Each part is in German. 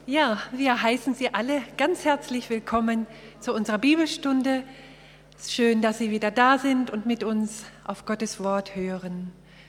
Ja, wir heißen Sie alle ganz herzlich willkommen zu unserer Bibelstunde. Es ist schön, dass Sie wieder da sind und mit uns auf Gottes Wort hören.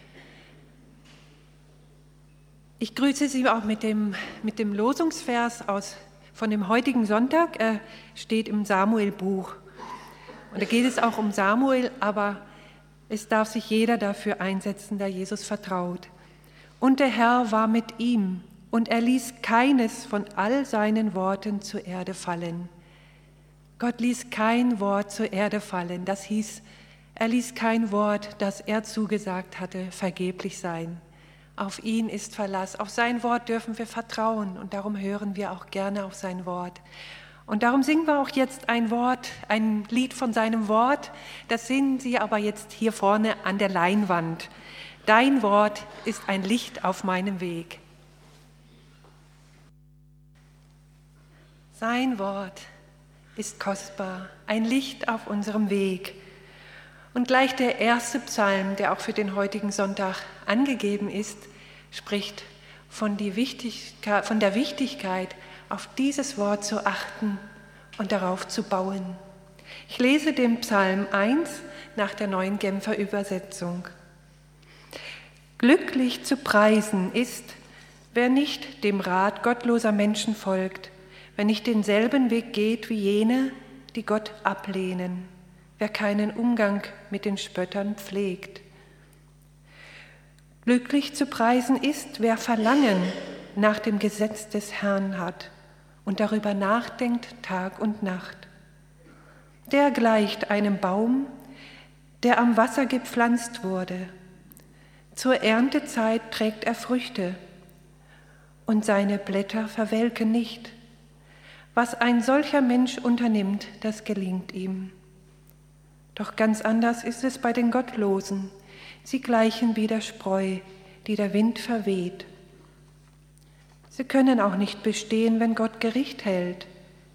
Ich grüße Sie auch mit dem Losungsvers von dem heutigen Sonntag. Er steht im Samuel-Buch. Und da geht es auch um Samuel, aber es darf sich jeder dafür einsetzen, der Jesus vertraut. Und der Herr war mit ihm, und er ließ keines von all seinen Worten zur Erde fallen. Gott ließ kein Wort zur Erde fallen. Das hieß, er ließ kein Wort, das er zugesagt hatte, vergeblich sein. Auf ihn ist Verlass. Auf sein Wort dürfen wir vertrauen und darum hören wir auch gerne auf sein Wort. Und darum singen wir auch jetzt ein Lied von seinem Wort. Das singen Sie aber jetzt hier vorne an der Leinwand. Dein Wort ist ein Licht auf meinem Weg. Sein Wort ist kostbar, ein Licht auf unserem Weg. Und gleich der erste Psalm, der auch für den heutigen Sonntag angegeben ist, spricht von der Wichtigkeit, auf dieses Wort zu achten und darauf zu bauen. Ich lese den Psalm 1 nach der Neuen Genfer Übersetzung. Glücklich zu preisen ist, wer nicht dem Rat gottloser Menschen folgt, wer nicht denselben Weg geht wie jene, die Gott ablehnen, wer keinen Umgang mit den Spöttern pflegt. Glücklich zu preisen ist, wer Verlangen nach dem Gesetz des Herrn hat und darüber nachdenkt Tag und Nacht. Der gleicht einem Baum, der am Wasser gepflanzt wurde. Zur Erntezeit trägt er Früchte und seine Blätter verwelken nicht. Was ein solcher Mensch unternimmt, das gelingt ihm. Doch ganz anders ist es bei den Gottlosen. Sie gleichen wie der Spreu, die der Wind verweht. Sie können auch nicht bestehen, wenn Gott Gericht hält.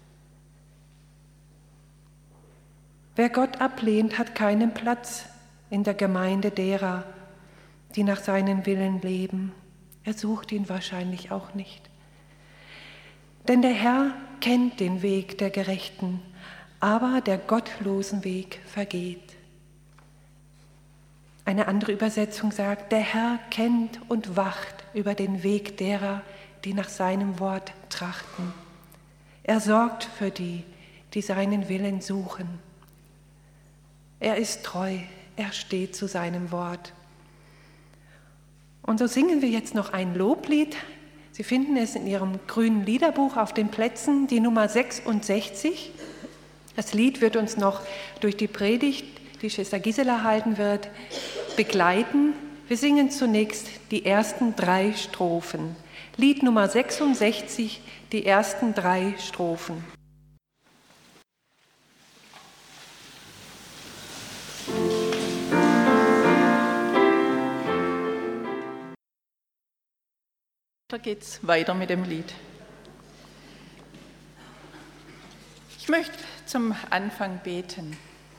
Wer Gott ablehnt, hat keinen Platz in der Gemeinde derer, die nach seinem Willen leben. Er sucht ihn wahrscheinlich auch nicht. Denn der Herr kennt den Weg der Gerechten, aber der gottlosen Weg vergeht. Eine andere Übersetzung sagt, der Herr kennt und wacht über den Weg derer, die nach seinem Wort trachten. Er sorgt für die, die seinen Willen suchen. Er ist treu, er steht zu seinem Wort. Und so singen wir jetzt noch ein Loblied. Sie finden es in Ihrem grünen Liederbuch auf den Plätzen, die Nummer 66. Das Lied wird uns noch durch die Predigt, die Schwester Gisela halten wird, begleiten. Wir singen zunächst die ersten 3 Strophen. Lied Nummer 66, die ersten 3 Strophen. Da geht's weiter mit dem Lied. Ich möchte zum Anfang beten.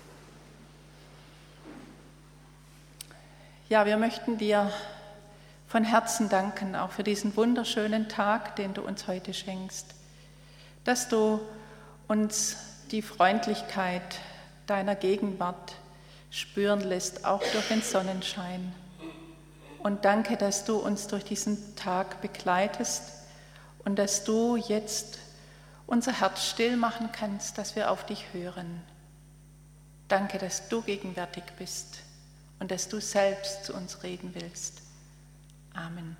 Ja, wir möchten dir von Herzen danken, auch für diesen wunderschönen Tag, den du uns heute schenkst, dass du uns die Freundlichkeit deiner Gegenwart spüren lässt, auch durch den Sonnenschein. Und danke, dass du uns durch diesen Tag begleitest und dass du jetzt unser Herz still machen kannst, dass wir auf dich hören. Danke, dass du gegenwärtig bist und dass du selbst zu uns reden willst. Amen.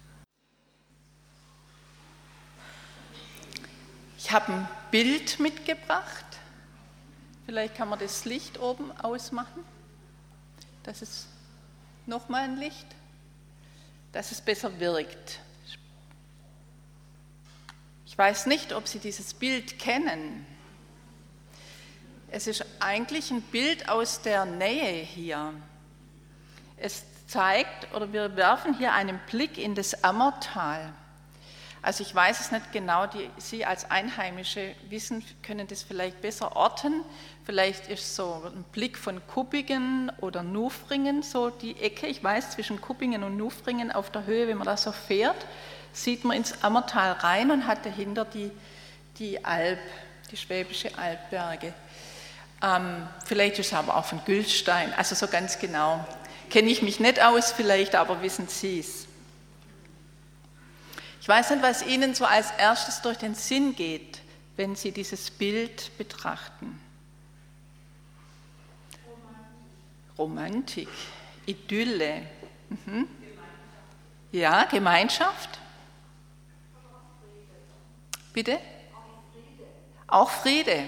Ich habe ein Bild mitgebracht. Vielleicht kann man das Licht oben ausmachen. Das ist nochmal ein Licht, dass es besser wirkt. Ich weiß nicht, ob Sie dieses Bild kennen. Es ist eigentlich ein Bild aus der Nähe hier. Es zeigt, oder wir werfen hier einen Blick in das Ammertal. Also ich weiß es nicht genau, Sie als Einheimische können das vielleicht besser orten. Vielleicht ist so ein Blick von Kuppingen oder Nufringen so die Ecke. Ich weiß, zwischen Kuppingen und Nufringen auf der Höhe, wenn man da so fährt, sieht man ins Ammertal rein und hat dahinter die Alp, die Schwäbische Albberge. Vielleicht ist es aber auch von Gülstein, also so ganz genau kenne ich mich nicht aus vielleicht, aber wissen Sie es. Ich weiß nicht, was Ihnen so als erstes durch den Sinn geht, wenn Sie dieses Bild betrachten. Romantik, Idylle. Mhm. Ja, Gemeinschaft. Bitte? Auch Friede.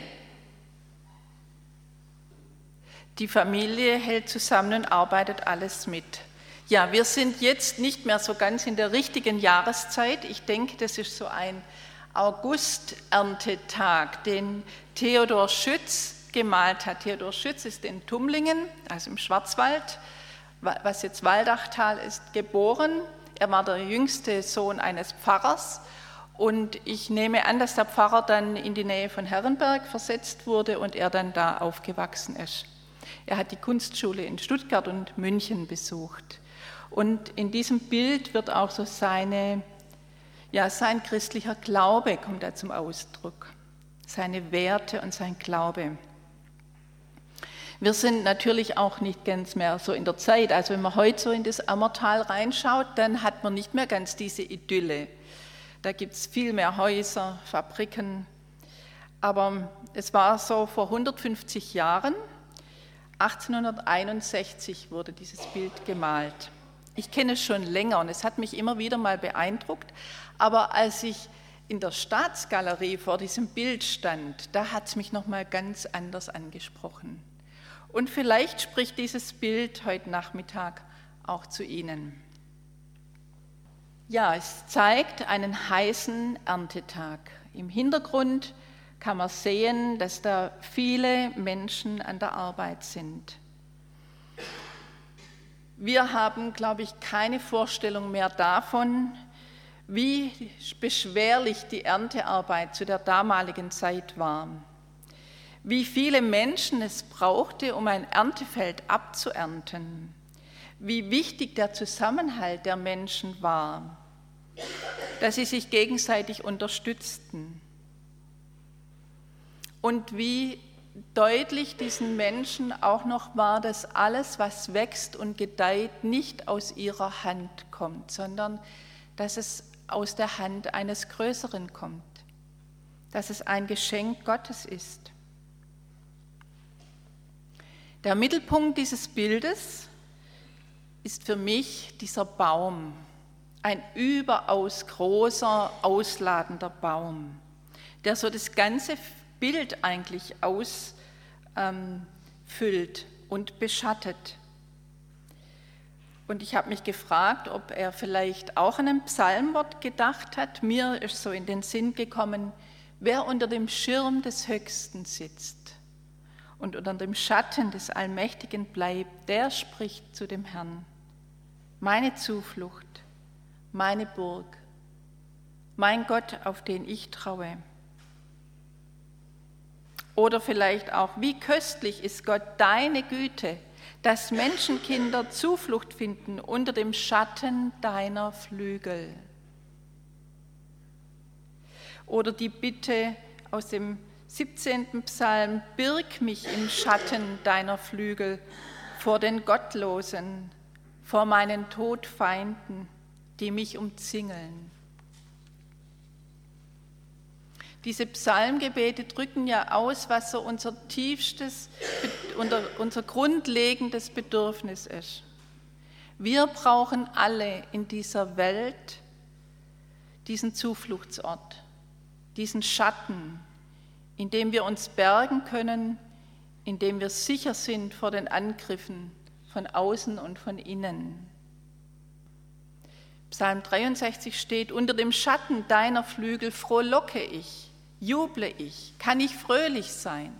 Die Familie hält zusammen und arbeitet alles mit. Ja, wir sind jetzt nicht mehr so ganz in der richtigen Jahreszeit. Ich denke, das ist so ein August-Erntetag, den Theodor Schütz gemalt hat. Theodor Schütz ist in Tumlingen, also im Schwarzwald, was jetzt Waldachtal ist, geboren. Er war der jüngste Sohn eines Pfarrers und ich nehme an, dass der Pfarrer dann in die Nähe von Herrenberg versetzt wurde und er dann da aufgewachsen ist. Er hat die Kunstschule in Stuttgart und München besucht. Und in diesem Bild wird auch so sein christlicher Glaube kommt da zum Ausdruck, seine Werte und sein Glaube. Wir sind natürlich auch nicht ganz mehr so in der Zeit. Also wenn man heute so in das Ammertal reinschaut, dann hat man nicht mehr ganz diese Idylle. Da gibt es viel mehr Häuser, Fabriken. Aber es war so vor 150 Jahren, 1861 wurde dieses Bild gemalt. Ich kenne es schon länger und es hat mich immer wieder mal beeindruckt. Aber als ich in der Staatsgalerie vor diesem Bild stand, da hat es mich noch mal ganz anders angesprochen. Und vielleicht spricht dieses Bild heute Nachmittag auch zu Ihnen. Ja, es zeigt einen heißen Erntetag. Im Hintergrund kann man sehen, dass da viele Menschen an der Arbeit sind. Wir haben, glaube ich, keine Vorstellung mehr davon, wie beschwerlich die Erntearbeit zu der damaligen Zeit war. Wie viele Menschen es brauchte, um ein Erntefeld abzuernten. Wie wichtig der Zusammenhalt der Menschen war, dass sie sich gegenseitig unterstützten. Und wie deutlich diesen Menschen auch noch war, dass alles, was wächst und gedeiht, nicht aus ihrer Hand kommt, sondern dass es aus der Hand eines Größeren kommt, dass es ein Geschenk Gottes ist. Der Mittelpunkt dieses Bildes ist für mich dieser Baum, ein überaus großer, ausladender Baum, der so das ganze Bild eigentlich ausfüllt und beschattet. Und ich habe mich gefragt, ob er vielleicht auch an ein Psalmwort gedacht hat. Mir ist so in den Sinn gekommen, wer unter dem Schirm des Höchsten sitzt und unter dem Schatten des Allmächtigen bleibt, der spricht zu dem Herrn: Meine Zuflucht, meine Burg, mein Gott, auf den ich traue. Oder vielleicht auch, wie köstlich ist Gott deine Güte, dass Menschenkinder Zuflucht finden unter dem Schatten deiner Flügel. Oder die Bitte aus dem 17. Psalm: Birg mich im Schatten deiner Flügel vor den Gottlosen, vor meinen Todfeinden, die mich umzingeln. Diese Psalmgebete drücken ja aus, was so unser tiefstes, unser grundlegendes Bedürfnis ist. Wir brauchen alle in dieser Welt diesen Zufluchtsort, diesen Schatten, in dem wir uns bergen können, in dem wir sicher sind vor den Angriffen von außen und von innen. Psalm 63 steht: Unter dem Schatten deiner Flügel frohlocke ich, juble ich, kann ich fröhlich sein.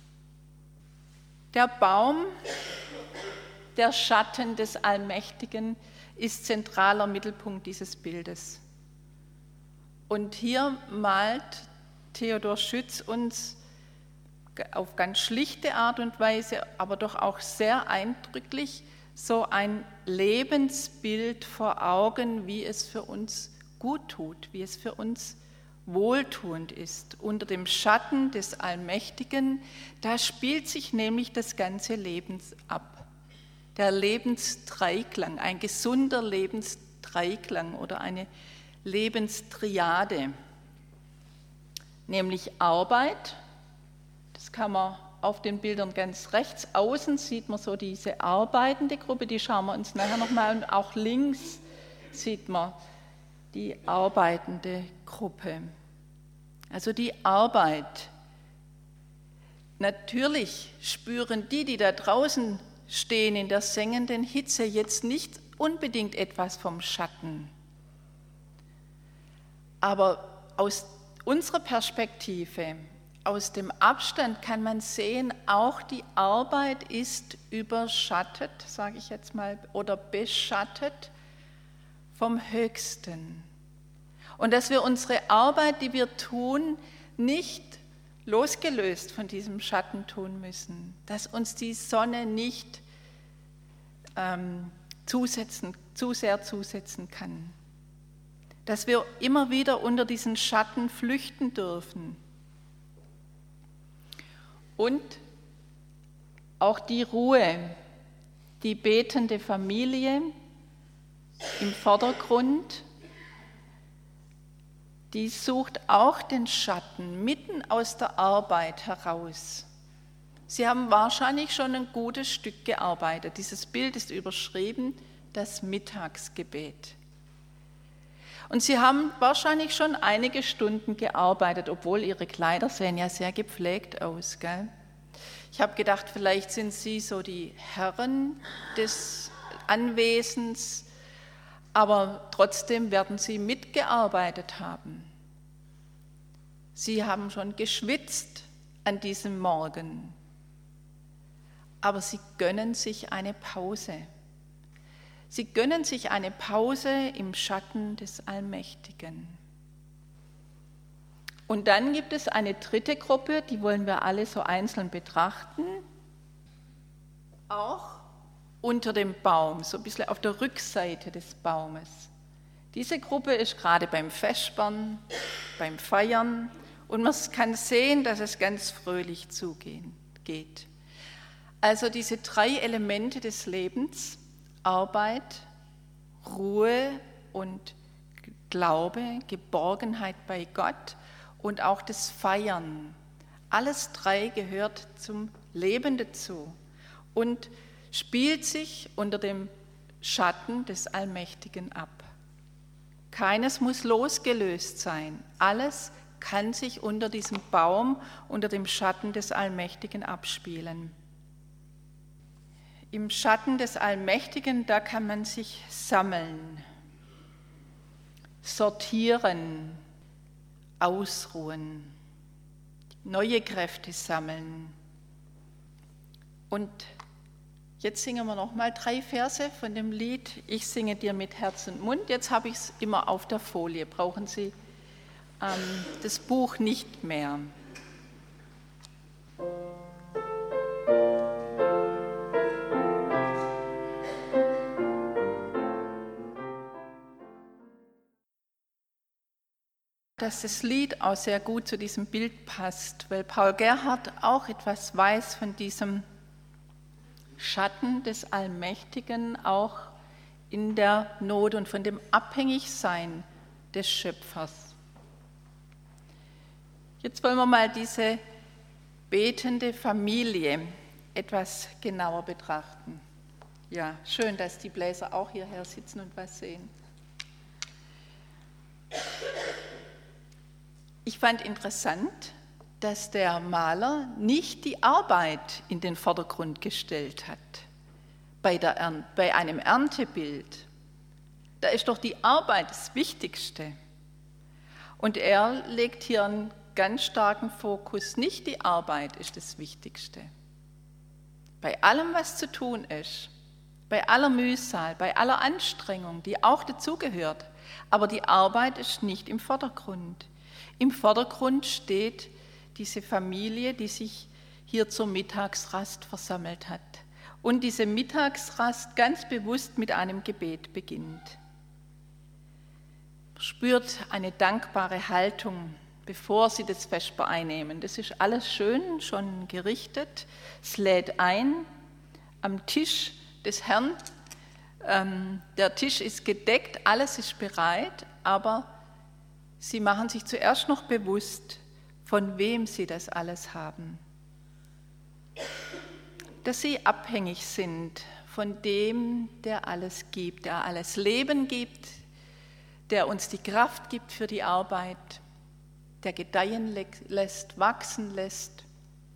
Der Baum, der Schatten des Allmächtigen, ist zentraler Mittelpunkt dieses Bildes. Und hier malt Theodor Schütz uns auf ganz schlichte Art und Weise, aber doch auch sehr eindrücklich, so ein Lebensbild vor Augen, wie es für uns gut tut, wie es für uns wohltuend ist. Unter dem Schatten des Allmächtigen, da spielt sich nämlich das ganze Leben ab. Der Lebensdreiklang, ein gesunder Lebensdreiklang oder eine Lebenstriade, nämlich Arbeit. Das kann man auf den Bildern ganz rechts außen sieht man so diese arbeitende Gruppe, die schauen wir uns nachher nochmal an. Und auch links sieht man die arbeitende Gruppe. Also die Arbeit. Natürlich spüren die da draußen stehen in der sengenden Hitze, jetzt nicht unbedingt etwas vom Schatten. Aber aus unserer Perspektive, aus dem Abstand kann man sehen, auch die Arbeit ist überschattet, sage ich jetzt mal, oder beschattet vom Höchsten. Und dass wir unsere Arbeit, die wir tun, nicht losgelöst von diesem Schatten tun müssen, dass uns die Sonne nicht zu sehr zusetzen kann, dass wir immer wieder unter diesen Schatten flüchten dürfen. Und auch die Ruhe, die betende Familie im Vordergrund, die sucht auch den Schatten mitten aus der Arbeit heraus. Sie haben wahrscheinlich schon ein gutes Stück gearbeitet. Dieses Bild ist überschrieben, das Mittagsgebet. Und sie haben wahrscheinlich schon einige Stunden gearbeitet, obwohl ihre Kleider sehen ja sehr gepflegt aus, gell? Ich habe gedacht, vielleicht sind sie so die Herren des Anwesens, aber trotzdem werden sie mitgearbeitet haben. Sie haben schon geschwitzt an diesem Morgen, aber sie gönnen sich eine Pause. Sie gönnen sich eine Pause im Schatten des Allmächtigen. Und dann gibt es eine dritte Gruppe, die wollen wir alle so einzeln betrachten, auch unter dem Baum, so ein bisschen auf der Rückseite des Baumes. Diese Gruppe ist gerade beim Vespern, beim Feiern und man kann sehen, dass es ganz fröhlich zugeht. Also diese 3 Elemente des Lebens, Arbeit, Ruhe und Glaube, Geborgenheit bei Gott und auch das Feiern. Alles 3 gehört zum Leben dazu und spielt sich unter dem Schatten des Allmächtigen ab. Keines muss losgelöst sein. Alles kann sich unter diesem Baum, unter dem Schatten des Allmächtigen abspielen. Im Schatten des Allmächtigen, da kann man sich sammeln, sortieren, ausruhen, neue Kräfte sammeln. Und jetzt singen wir noch mal 3 Verse von dem Lied Ich singe dir mit Herz und Mund. Jetzt habe ich es immer auf der Folie. Brauchen Sie das Buch nicht mehr. Dass das Lied auch sehr gut zu diesem Bild passt, weil Paul Gerhardt auch etwas weiß von diesem Schatten des Allmächtigen, auch in der Not und von dem Abhängigsein des Schöpfers. Jetzt wollen wir mal diese betende Familie etwas genauer betrachten. Ja, schön, dass die Bläser auch hierher sitzen und was sehen. Ich fand interessant, dass der Maler nicht die Arbeit in den Vordergrund gestellt hat bei einem Erntebild. Da ist doch die Arbeit das Wichtigste. Und er legt hier einen ganz starken Fokus, nicht die Arbeit ist das Wichtigste. Bei allem, was zu tun ist, bei aller Mühsal, bei aller Anstrengung, die auch dazugehört, aber die Arbeit ist nicht im Vordergrund. Im Vordergrund steht diese Familie, die sich hier zur Mittagsrast versammelt hat und diese Mittagsrast ganz bewusst mit einem Gebet beginnt. spürt eine dankbare Haltung, bevor sie das Vesper einnehmen. Das ist alles schön, schon gerichtet. Es lädt ein am Tisch des Herrn. Der Tisch ist gedeckt, alles ist bereit, aber sie machen sich zuerst noch bewusst, von wem sie das alles haben. Dass sie abhängig sind von dem, der alles gibt, der alles Leben gibt, der uns die Kraft gibt für die Arbeit, der gedeihen lässt, wachsen lässt.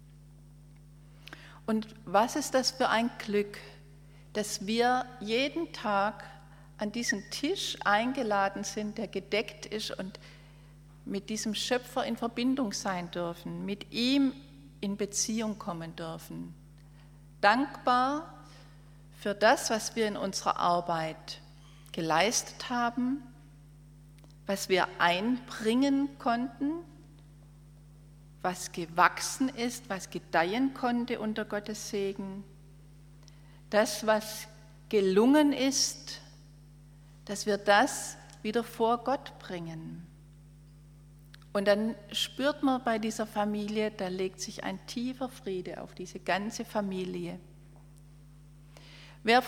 Und was ist das für ein Glück, dass wir jeden Tag an diesen Tisch eingeladen sind, der gedeckt ist und mit diesem Schöpfer in Verbindung sein dürfen, mit ihm in Beziehung kommen dürfen. Dankbar für das, was wir in unserer Arbeit geleistet haben, was wir einbringen konnten, was gewachsen ist, was gedeihen konnte unter Gottes Segen. Das, was gelungen ist, dass wir das wieder vor Gott bringen. Und dann spürt man bei dieser Familie, da legt sich ein tiefer Friede auf diese ganze Familie. Wer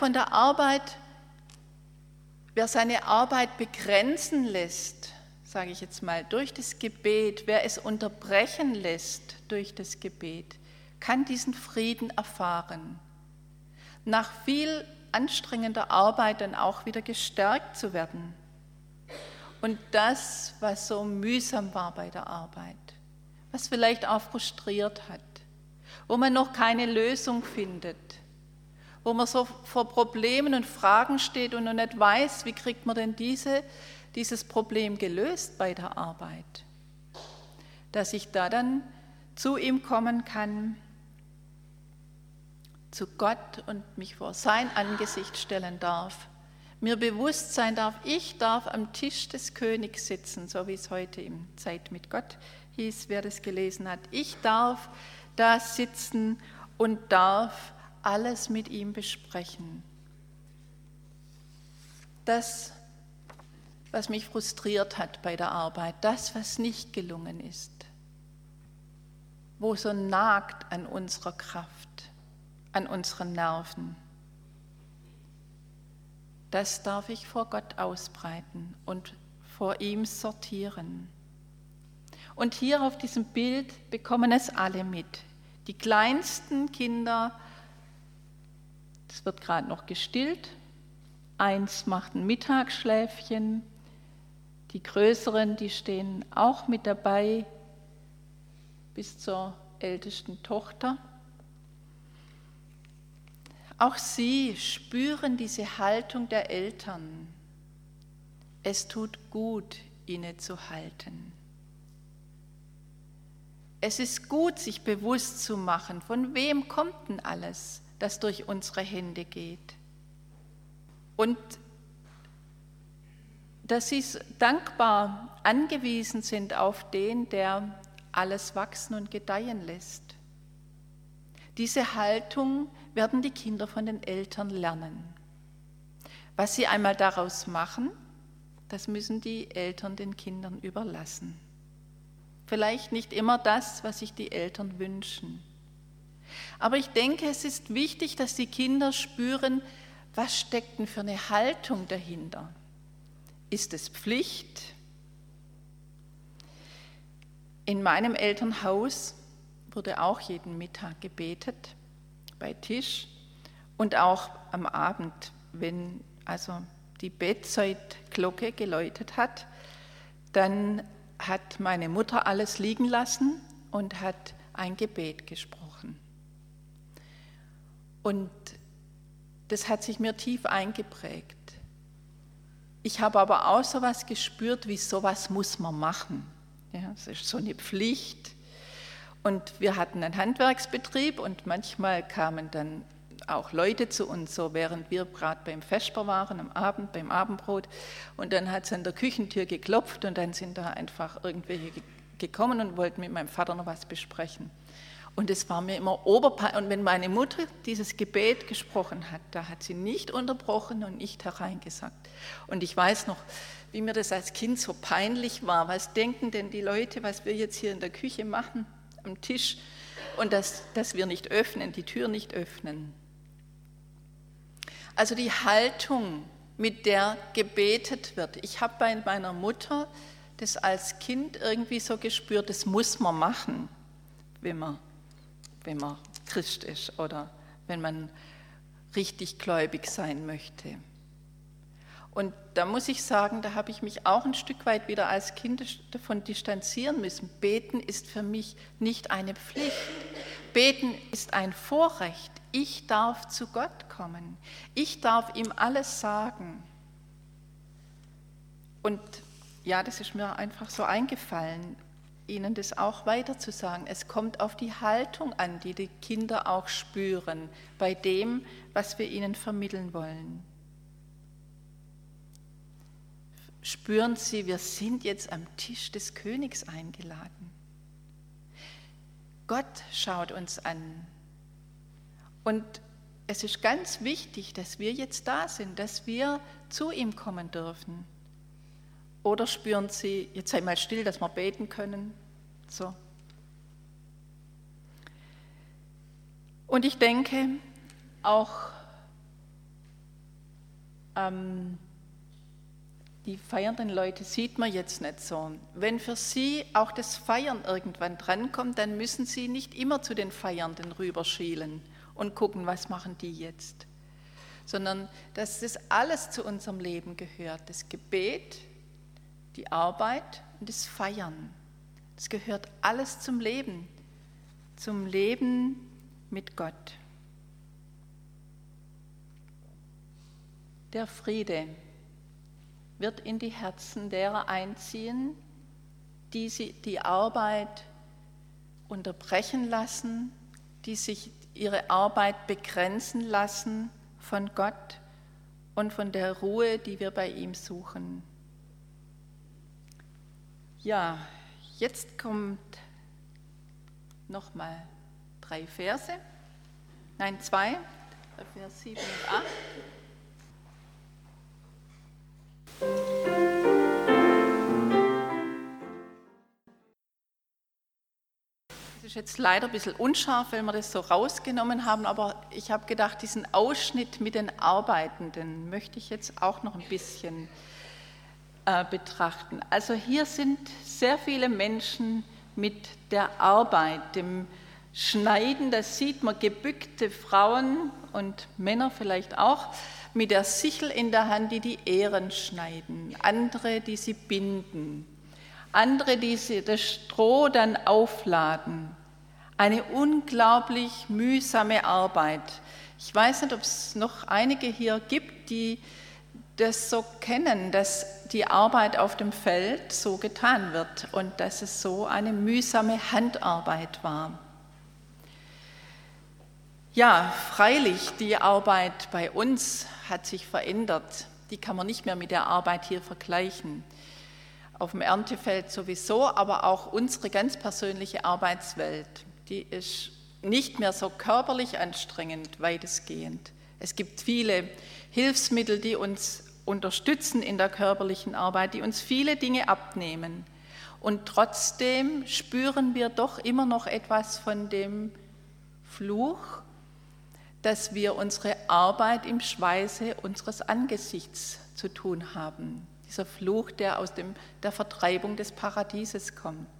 seine Arbeit begrenzen lässt, sage ich jetzt mal, durch das Gebet, wer es unterbrechen lässt durch das Gebet, kann diesen Frieden erfahren. Nach viel anstrengender Arbeit dann auch wieder gestärkt zu werden. Und das, was so mühsam war bei der Arbeit, was vielleicht auch frustriert hat, wo man noch keine Lösung findet, wo man so vor Problemen und Fragen steht und noch nicht weiß, wie kriegt man denn dieses Problem gelöst bei der Arbeit, dass ich da dann zu ihm kommen kann, zu Gott und mich vor sein Angesicht stellen darf, mir bewusst sein darf, ich darf am Tisch des Königs sitzen, so wie es heute im Zeit mit Gott hieß, wer das gelesen hat. Ich darf da sitzen und darf alles mit ihm besprechen. Das, was mich frustriert hat bei der Arbeit, das, was nicht gelungen ist, wo so nagt an unserer Kraft, an unseren Nerven, das darf ich vor Gott ausbreiten und vor ihm sortieren. Und hier auf diesem Bild bekommen es alle mit. Die kleinsten Kinder, es wird gerade noch gestillt, eins macht ein Mittagsschläfchen, die Größeren, die stehen auch mit dabei bis zur ältesten Tochter. Auch sie spüren diese Haltung der Eltern. Es tut gut, innezuhalten. Es ist gut, sich bewusst zu machen, von wem kommt denn alles, das durch unsere Hände geht. Und dass sie dankbar angewiesen sind auf den, der alles wachsen und gedeihen lässt. Diese Haltung werden die Kinder von den Eltern lernen. Was sie einmal daraus machen, das müssen die Eltern den Kindern überlassen. Vielleicht nicht immer das, was sich die Eltern wünschen. Aber ich denke, es ist wichtig, dass die Kinder spüren, was steckt denn für eine Haltung dahinter? Ist es Pflicht? In meinem Elternhaus wurde auch jeden Mittag gebetet, bei Tisch und auch am Abend, wenn also die Bettzeitglocke geläutet hat, dann hat meine Mutter alles liegen lassen und hat ein Gebet gesprochen. Und das hat sich mir tief eingeprägt. Ich habe aber auch so was gespürt, wie sowas muss man machen. Ja, es ist so eine Pflicht. Und wir hatten einen Handwerksbetrieb und manchmal kamen dann auch Leute zu uns, so während wir gerade beim Vesper waren, am Abend, beim Abendbrot. Und dann hat es an der Küchentür geklopft und dann sind da einfach irgendwelche gekommen und wollten mit meinem Vater noch was besprechen. Und es war mir immer oberpeinlich. Und wenn meine Mutter dieses Gebet gesprochen hat, da hat sie nicht unterbrochen und nicht hereingesagt. Und ich weiß noch, wie mir das als Kind so peinlich war. Was denken denn die Leute, was wir jetzt hier in der Küche machen, am Tisch, und dass wir nicht öffnen, die Tür nicht öffnen. Also die Haltung, mit der gebetet wird. Ich habe bei meiner Mutter das als Kind irgendwie so gespürt, das muss man machen, wenn man Christ ist oder wenn man richtig gläubig sein möchte. Und da muss ich sagen, da habe ich mich auch ein Stück weit wieder als Kind davon distanzieren müssen. Beten ist für mich nicht eine Pflicht. Beten ist ein Vorrecht. Ich darf zu Gott kommen. Ich darf ihm alles sagen. Und ja, das ist mir einfach so eingefallen, Ihnen das auch weiter zu sagen. Es kommt auf die Haltung an, die die Kinder auch spüren, bei dem, was wir ihnen vermitteln wollen. Spüren Sie, wir sind jetzt am Tisch des Königs eingeladen. Gott schaut uns an. Und es ist ganz wichtig, dass wir jetzt da sind, dass wir zu ihm kommen dürfen. Oder spüren Sie, jetzt sei mal still, dass wir beten können. So. Und ich denke, auch die feiernden Leute sieht man jetzt nicht so. Wenn für Sie auch das Feiern irgendwann drankommt, dann müssen Sie nicht immer zu den Feiernden rüberschielen und gucken, was machen die jetzt. Sondern dass das alles zu unserem Leben gehört. Das Gebet, die Arbeit und das Feiern. Das gehört alles zum Leben mit Gott. Der Friede wird in die Herzen derer einziehen, die die Arbeit unterbrechen lassen, die sich ihre Arbeit begrenzen lassen von Gott und von der Ruhe, die wir bei ihm suchen. Ja, jetzt kommt nochmal 2, Vers 7 und 8. Das ist jetzt leider ein bisschen unscharf, weil wir das so rausgenommen haben, aber ich habe gedacht, diesen Ausschnitt mit den Arbeitenden möchte ich jetzt auch noch ein bisschen betrachten. Also hier sind sehr viele Menschen mit der Arbeit, dem Schneiden, das sieht man, gebückte Frauen und Männer vielleicht auch, mit der Sichel in der Hand, die Ähren schneiden, andere, die sie binden, andere, die das Stroh dann aufladen. Eine unglaublich mühsame Arbeit. Ich weiß nicht, ob es noch einige hier gibt, die das so kennen, dass die Arbeit auf dem Feld so getan wird und dass es so eine mühsame Handarbeit war. Ja, freilich, die Arbeit bei uns hat sich verändert. Die kann man nicht mehr mit der Arbeit hier vergleichen. Auf dem Erntefeld sowieso, aber auch unsere ganz persönliche Arbeitswelt, die ist nicht mehr so körperlich anstrengend, weitestgehend. Es gibt viele Hilfsmittel, die uns unterstützen in der körperlichen Arbeit, die uns viele Dinge abnehmen. Und trotzdem spüren wir doch immer noch etwas von dem Fluch, dass wir unsere Arbeit im Schweiße unseres Angesichts zu tun haben. Dieser Fluch, der aus der Vertreibung des Paradieses kommt.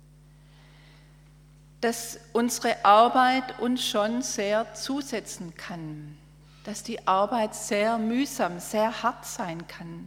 Dass unsere Arbeit uns schon sehr zusetzen kann. Dass die Arbeit sehr mühsam, sehr hart sein kann.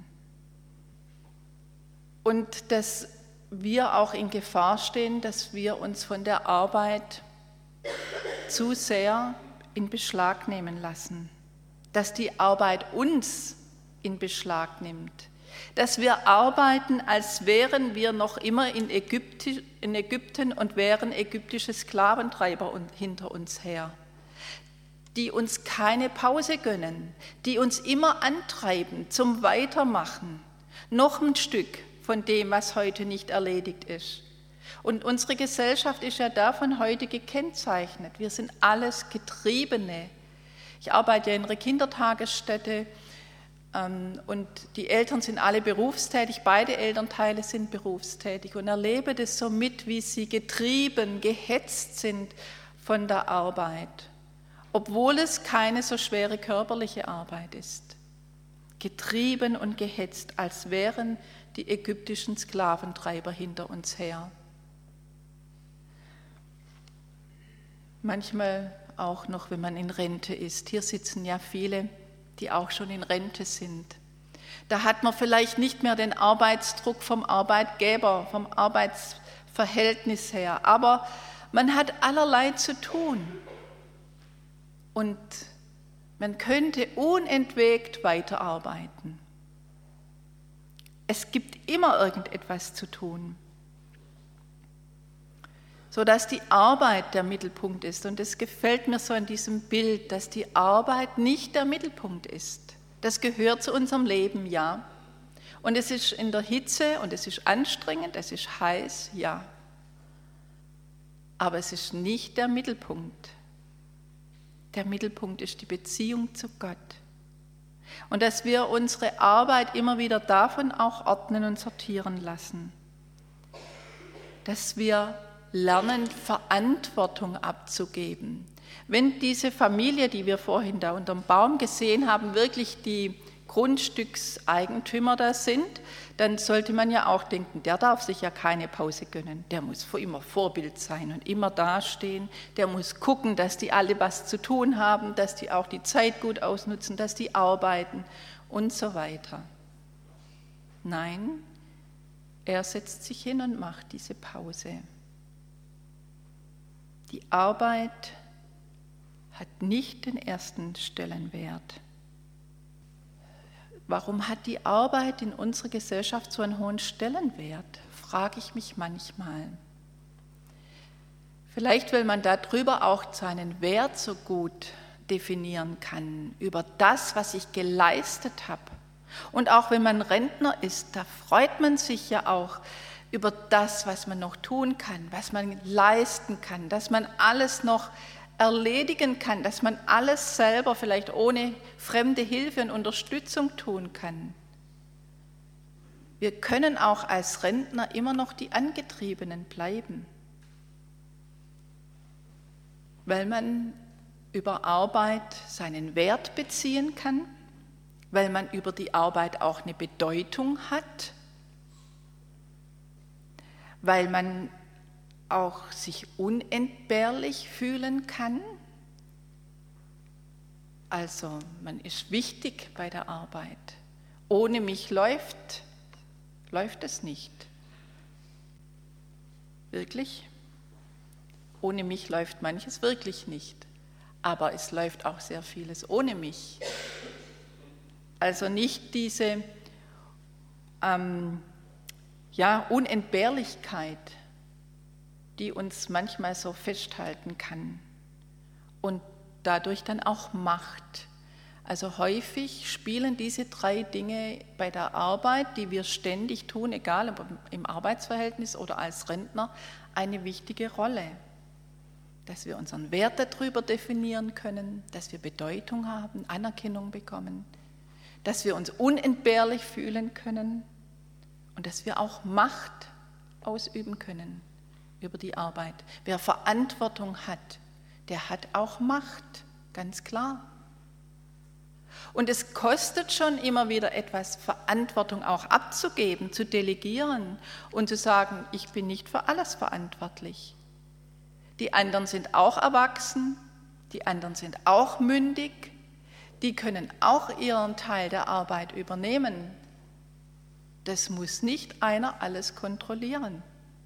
Und dass wir auch in Gefahr stehen, dass wir uns von der Arbeit zu sehr in Beschlag nehmen lassen, dass die Arbeit uns in Beschlag nimmt, dass wir arbeiten, als wären wir noch immer in Ägypten und wären ägyptische Sklaventreiber hinter uns her, die uns keine Pause gönnen, die uns immer antreiben zum Weitermachen, noch ein Stück von dem, was heute nicht erledigt ist. Und unsere Gesellschaft ist ja davon heute gekennzeichnet. Wir sind alles Getriebene. Ich arbeite ja in einer Kindertagesstätte und die Eltern sind alle berufstätig, beide Elternteile sind berufstätig und erlebe das so mit, wie sie getrieben, gehetzt sind von der Arbeit, obwohl es keine so schwere körperliche Arbeit ist. Getrieben und gehetzt, als wären die ägyptischen Sklaventreiber hinter uns her. Manchmal auch noch, wenn man in Rente ist. Hier sitzen ja viele, die auch schon in Rente sind. Da hat man vielleicht nicht mehr den Arbeitsdruck vom Arbeitgeber, vom Arbeitsverhältnis her, aber man hat allerlei zu tun. Und man könnte unentwegt weiterarbeiten. Es gibt immer irgendetwas zu tun, sodass die Arbeit der Mittelpunkt ist. Und es gefällt mir so an diesem Bild, dass die Arbeit nicht der Mittelpunkt ist. Das gehört zu unserem Leben, ja. Und es ist in der Hitze und es ist anstrengend, es ist heiß, ja. Aber es ist nicht der Mittelpunkt. Der Mittelpunkt ist die Beziehung zu Gott. Und dass wir unsere Arbeit immer wieder davon auch ordnen und sortieren lassen. Dass wir lernen, Verantwortung abzugeben. Wenn diese Familie, die wir vorhin da unterm Baum gesehen haben, wirklich die Grundstückseigentümer da sind, dann sollte man ja auch denken, der darf sich ja keine Pause gönnen. Der muss für immer Vorbild sein und immer dastehen. Der muss gucken, dass die alle was zu tun haben, dass die auch die Zeit gut ausnutzen, dass die arbeiten und so weiter. Nein, er setzt sich hin und macht diese Pause. Die Arbeit hat nicht den ersten Stellenwert. Warum hat die Arbeit in unserer Gesellschaft so einen hohen Stellenwert, frage ich mich manchmal. Vielleicht, weil man darüber auch seinen Wert so gut definieren kann, über das, was ich geleistet habe. Und auch wenn man Rentner ist, da freut man sich ja auch über das, was man noch tun kann, was man leisten kann, dass man alles noch erledigen kann, dass man alles selber vielleicht ohne fremde Hilfe und Unterstützung tun kann. Wir können auch als Rentner immer noch die Angetriebenen bleiben, weil man über Arbeit seinen Wert beziehen kann, weil man über die Arbeit auch eine Bedeutung hat, weil man auch sich unentbehrlich fühlen kann. Also man ist wichtig bei der Arbeit. Ohne mich läuft es nicht. Wirklich? Ohne mich läuft manches wirklich nicht. Aber es läuft auch sehr vieles ohne mich. Also nicht diese Unentbehrlichkeit, die uns manchmal so festhalten kann und dadurch dann auch Macht. Also häufig spielen diese 3 Dinge bei der Arbeit, die wir ständig tun, egal ob im Arbeitsverhältnis oder als Rentner, eine wichtige Rolle. Dass wir unseren Wert darüber definieren können, dass wir Bedeutung haben, Anerkennung bekommen, dass wir uns unentbehrlich fühlen können und dass wir auch Macht ausüben können über die Arbeit. Wer Verantwortung hat, der hat auch Macht, ganz klar. Und es kostet schon immer wieder etwas, Verantwortung auch abzugeben, zu delegieren und zu sagen, ich bin nicht für alles verantwortlich. Die anderen sind auch erwachsen, die anderen sind auch mündig, die können auch ihren Teil der Arbeit übernehmen. Das muss nicht einer alles kontrollieren.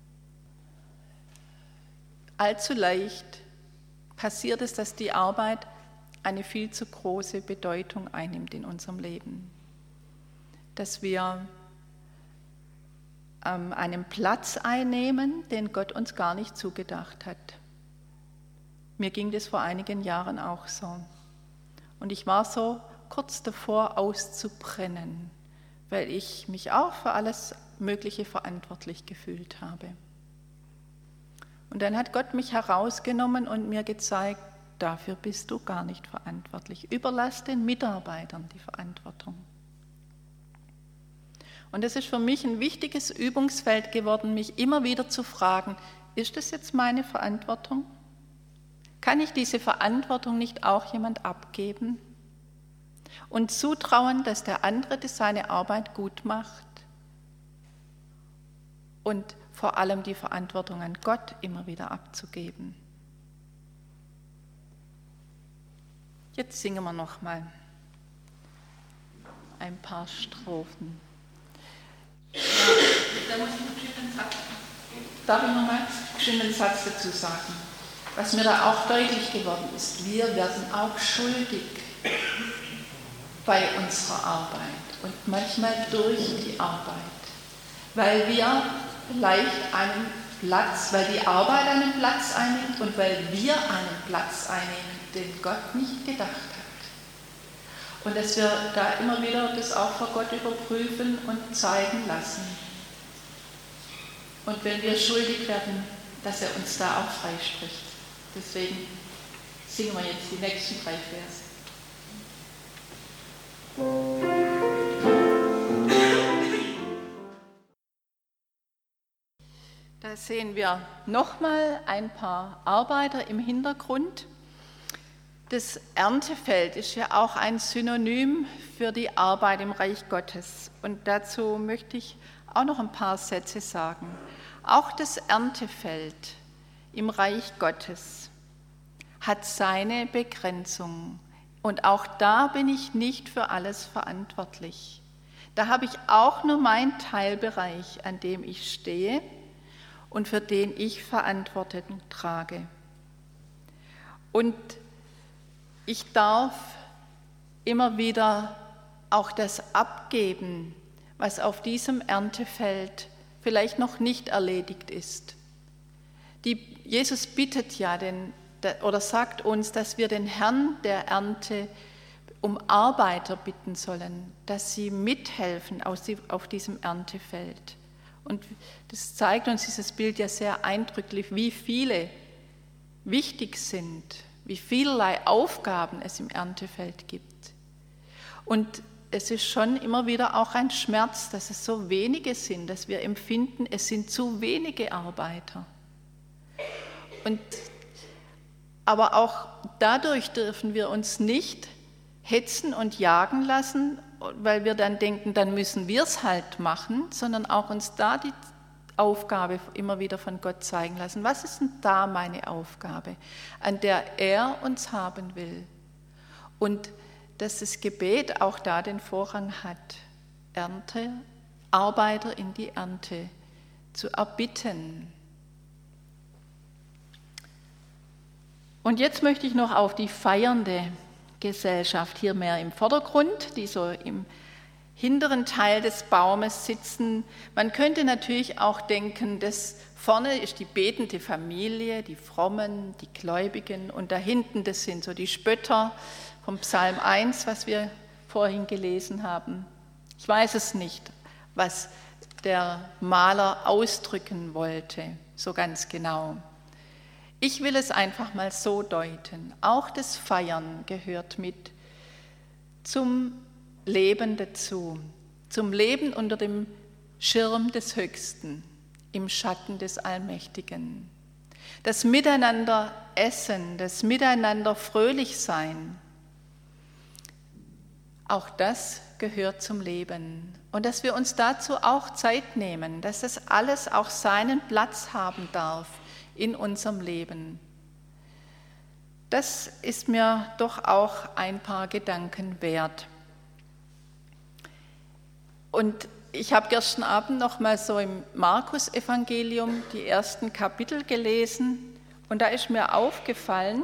Allzu leicht passiert es, dass die Arbeit eine viel zu große Bedeutung einnimmt in unserem Leben. Dass wir einen Platz einnehmen, den Gott uns gar nicht zugedacht hat. Mir ging das vor einigen Jahren auch so. Und ich war so kurz davor, auszubrennen, weil ich mich auch für alles Mögliche verantwortlich gefühlt habe. Und dann hat Gott mich herausgenommen und mir gezeigt, dafür bist du gar nicht verantwortlich. Überlass den Mitarbeitern die Verantwortung. Und es ist für mich ein wichtiges Übungsfeld geworden, mich immer wieder zu fragen, ist das jetzt meine Verantwortung? Kann ich diese Verantwortung nicht auch jemand abgeben? Und zutrauen, dass der andere seine Arbeit gut macht? Und vor allem die Verantwortung an Gott immer wieder abzugeben. Jetzt singen wir noch mal ein paar Strophen. Darf ich noch mal einen Satz dazu sagen? Was mir da auch deutlich geworden ist, wir werden auch schuldig bei unserer Arbeit und manchmal durch die Arbeit, weil wir vielleicht einen Platz, weil die Arbeit einen Platz einnimmt und weil wir einen Platz einnehmen, den Gott nicht gedacht hat. Und dass wir da immer wieder das auch vor Gott überprüfen und zeigen lassen. Und wenn wir schuldig werden, dass er uns da auch freispricht. Deswegen singen wir jetzt die nächsten 3 Verse. Da sehen wir nochmal ein paar Arbeiter im Hintergrund. Das Erntefeld ist ja auch ein Synonym für die Arbeit im Reich Gottes. Und dazu möchte ich auch noch ein paar Sätze sagen. Auch das Erntefeld im Reich Gottes hat seine Begrenzung. Und auch da bin ich nicht für alles verantwortlich. Da habe ich auch nur meinen Teilbereich, an dem ich stehe und für den ich Verantwortung trage. Und ich darf immer wieder auch das abgeben, was auf diesem Erntefeld vielleicht noch nicht erledigt ist. Jesus bittet ja oder sagt uns, dass wir den Herrn der Ernte um Arbeiter bitten sollen, dass sie mithelfen auf diesem Erntefeld. Und das zeigt uns dieses Bild ja sehr eindrücklich, wie viele wichtig sind, wie vielerlei Aufgaben es im Erntefeld gibt. Und es ist schon immer wieder auch ein Schmerz, dass es so wenige sind, dass wir empfinden, es sind zu wenige Arbeiter. Aber auch dadurch dürfen wir uns nicht hetzen und jagen lassen, weil wir dann denken, dann müssen wir es halt machen, sondern auch uns da die Aufgabe immer wieder von Gott zeigen lassen. Was ist denn da meine Aufgabe, an der er uns haben will? Und dass das Gebet auch da den Vorrang hat, Arbeiter in die Ernte zu erbitten. Und jetzt möchte ich noch auf die feiernde Gesellschaft hier mehr im Vordergrund, die so im hinteren Teil des Baumes sitzen. Man könnte natürlich auch denken, dass vorne ist die betende Familie, die Frommen, die Gläubigen und da hinten, das sind so die Spötter vom Psalm 1, was wir vorhin gelesen haben. Ich weiß es nicht, was der Maler ausdrücken wollte, so ganz genau. Ich will es einfach mal so deuten. Auch das Feiern gehört mit zum Leben dazu, zum Leben unter dem Schirm des Höchsten, im Schatten des Allmächtigen. Das Miteinander essen, das Miteinander fröhlich sein, auch das gehört zum Leben. Und dass wir uns dazu auch Zeit nehmen, dass das alles auch seinen Platz haben darf in unserem Leben. Das ist mir doch auch ein paar Gedanken wert. Und ich habe gestern Abend noch mal so im Markus-Evangelium die ersten Kapitel gelesen und da ist mir aufgefallen,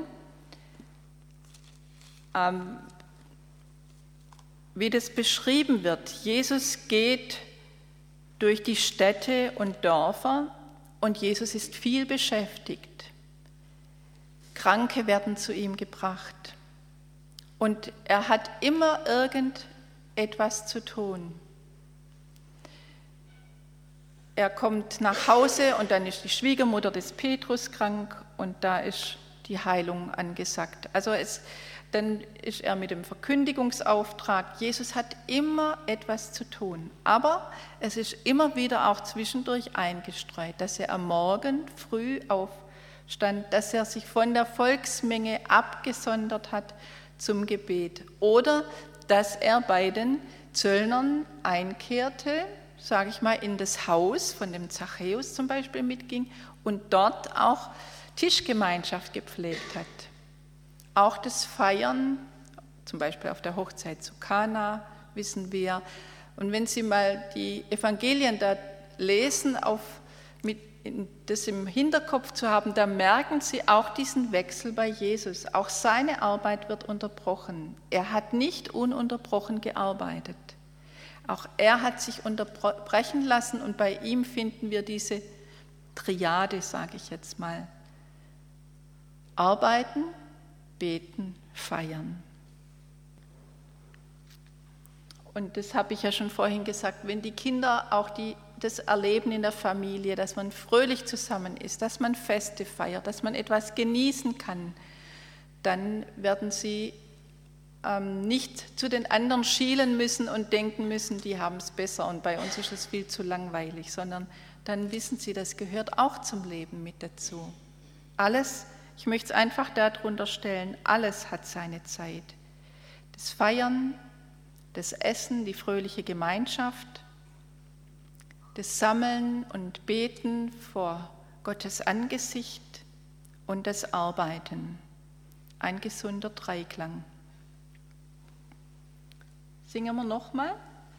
wie das beschrieben wird. Jesus geht durch die Städte und Dörfer und Jesus ist viel beschäftigt. Kranke werden zu ihm gebracht und er hat immer irgendetwas zu tun. er kommt nach Hause und dann ist die Schwiegermutter des Petrus krank und da ist die Heilung angesagt. Also dann ist er mit dem Verkündigungsauftrag. Jesus hat immer etwas zu tun, aber es ist immer wieder auch zwischendurch eingestreut, dass er am Morgen früh aufstand, dass er sich von der Volksmenge abgesondert hat zum Gebet oder dass er bei den Zöllnern einkehrte, sage ich mal, in das Haus von dem Zachäus zum Beispiel mitging und dort auch Tischgemeinschaft gepflegt hat. Auch das Feiern, zum Beispiel auf der Hochzeit zu Kana, wissen wir. Und wenn Sie mal die Evangelien da lesen, das im Hinterkopf zu haben, da merken Sie auch diesen Wechsel bei Jesus. Auch seine Arbeit wird unterbrochen. Er hat nicht ununterbrochen gearbeitet. Auch er hat sich unterbrechen lassen und bei ihm finden wir diese Triade, sage ich jetzt mal. Arbeiten, beten, feiern. Und das habe ich ja schon vorhin gesagt, wenn die Kinder auch das erleben in der Familie, dass man fröhlich zusammen ist, dass man Feste feiert, dass man etwas genießen kann, dann werden sie nicht zu den anderen schielen müssen und denken müssen, die haben es besser und bei uns ist es viel zu langweilig, sondern dann wissen sie, das gehört auch zum Leben mit dazu. Alles, ich möchte es einfach darunter stellen, alles hat seine Zeit. Das Feiern, das Essen, die fröhliche Gemeinschaft, das Sammeln und Beten vor Gottes Angesicht und das Arbeiten. Ein gesunder Dreiklang. Singen wir nochmal.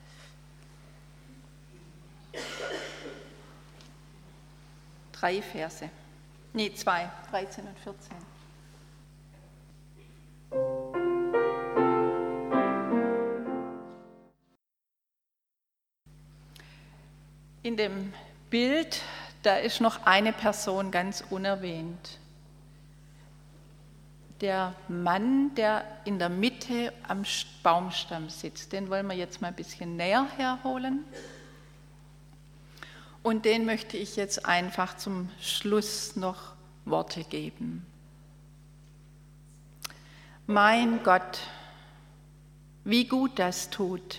Drei Verse. Nee, 2, 13 und 14. In dem Bild, da ist noch eine Person ganz unerwähnt. Der Mann, der in der Mitte am Baumstamm sitzt, den wollen wir jetzt mal ein bisschen näher herholen. Und den möchte ich jetzt einfach zum Schluss noch Worte geben. Mein Gott, wie gut das tut.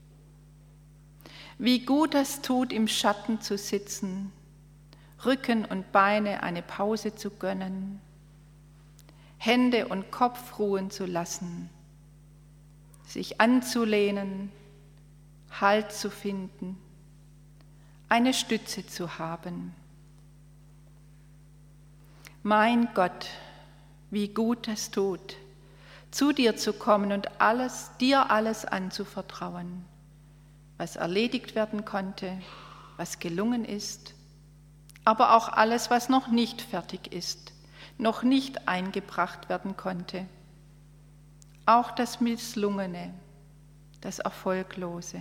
Wie gut das tut, im Schatten zu sitzen, Rücken und Beine eine Pause zu gönnen, Hände und Kopf ruhen zu lassen, sich anzulehnen, Halt zu finden, eine Stütze zu haben. Mein Gott, wie gut es tut, zu dir zu kommen und dir alles anzuvertrauen, was erledigt werden konnte, was gelungen ist, aber auch alles, was noch nicht fertig ist, noch nicht eingebracht werden konnte. Auch das Misslungene, das Erfolglose.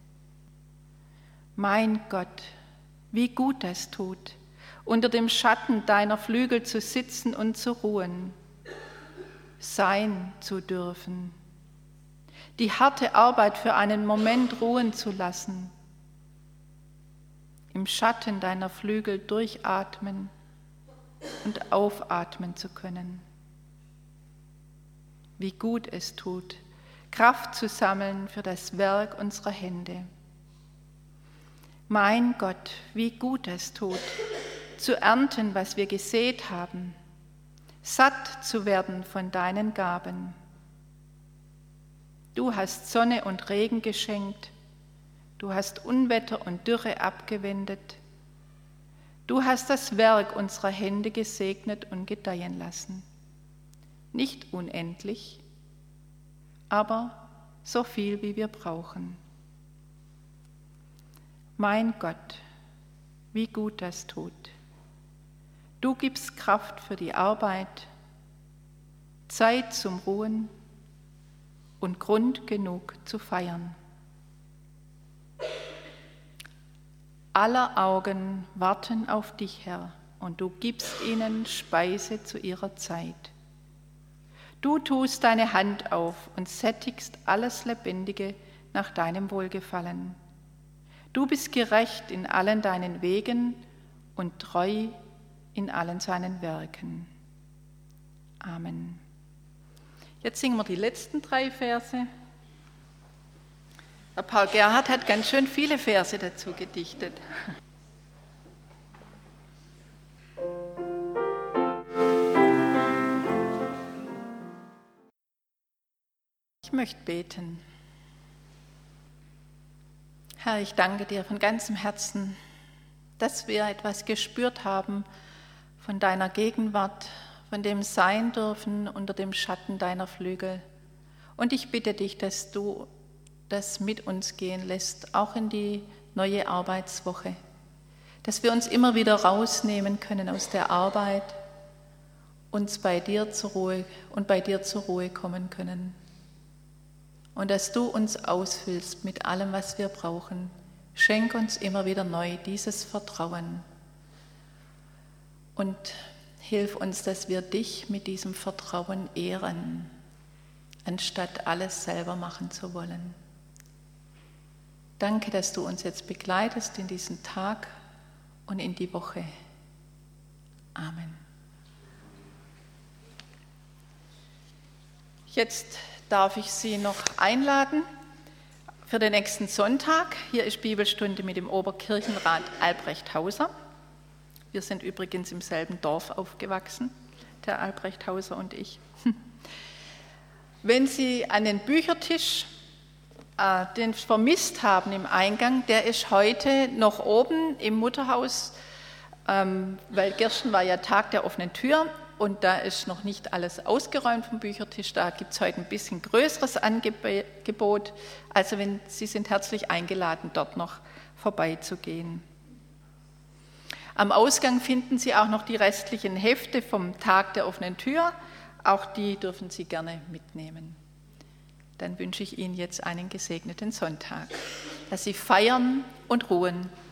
Mein Gott, wie gut das tut, unter dem Schatten deiner Flügel zu sitzen und zu ruhen, sein zu dürfen, die harte Arbeit für einen Moment ruhen zu lassen, im Schatten deiner Flügel durchatmen und aufatmen zu können. Wie gut es tut, Kraft zu sammeln für das Werk unserer Hände. Mein Gott, wie gut es tut, zu ernten, was wir gesät haben, satt zu werden von deinen Gaben. Du hast Sonne und Regen geschenkt, du hast Unwetter und Dürre abgewendet, du hast das Werk unserer Hände gesegnet und gedeihen lassen. Nicht unendlich, aber so viel, wie wir brauchen. Mein Gott, wie gut das tut. Du gibst Kraft für die Arbeit, Zeit zum Ruhen und Grund genug zu feiern. Aller Augen warten auf dich, Herr, und du gibst ihnen Speise zu ihrer Zeit. Du tust deine Hand auf und sättigst alles Lebendige nach deinem Wohlgefallen. Du bist gerecht in allen deinen Wegen und treu in allen seinen Werken. Amen. Jetzt singen wir die letzten 3 Verse. Der Paul Gerhard hat ganz schön viele Verse dazu gedichtet. Ich möchte beten. Herr, ich danke dir von ganzem Herzen, dass wir etwas gespürt haben von deiner Gegenwart, von dem Sein dürfen unter dem Schatten deiner Flügel. Und ich bitte dich, dass du das mit uns gehen lässt, auch in die neue Arbeitswoche, dass wir uns immer wieder rausnehmen können aus der Arbeit, uns bei dir zur Ruhe kommen können. Und dass du uns ausfüllst mit allem, was wir brauchen. Schenk uns immer wieder neu dieses Vertrauen. Und hilf uns, dass wir dich mit diesem Vertrauen ehren, anstatt alles selber machen zu wollen. Danke, dass du uns jetzt begleitest in diesen Tag und in die Woche. Amen. Jetzt darf ich Sie noch einladen für den nächsten Sonntag. Hier ist Bibelstunde mit dem Oberkirchenrat Albrecht Hauser. Wir sind übrigens im selben Dorf aufgewachsen, der Albrecht Hauser und ich. Wenn Sie an den Büchertisch den vermisst haben im Eingang, der ist heute noch oben im Mutterhaus, weil gestern war ja Tag der offenen Tür. Und da ist noch nicht alles ausgeräumt vom Büchertisch. Da gibt es heute ein bisschen größeres Angebot. Also Sie sind herzlich eingeladen, dort noch vorbeizugehen. Am Ausgang finden Sie auch noch die restlichen Hefte vom Tag der offenen Tür. Auch die dürfen Sie gerne mitnehmen. Dann wünsche ich Ihnen jetzt einen gesegneten Sonntag, dass Sie feiern und ruhen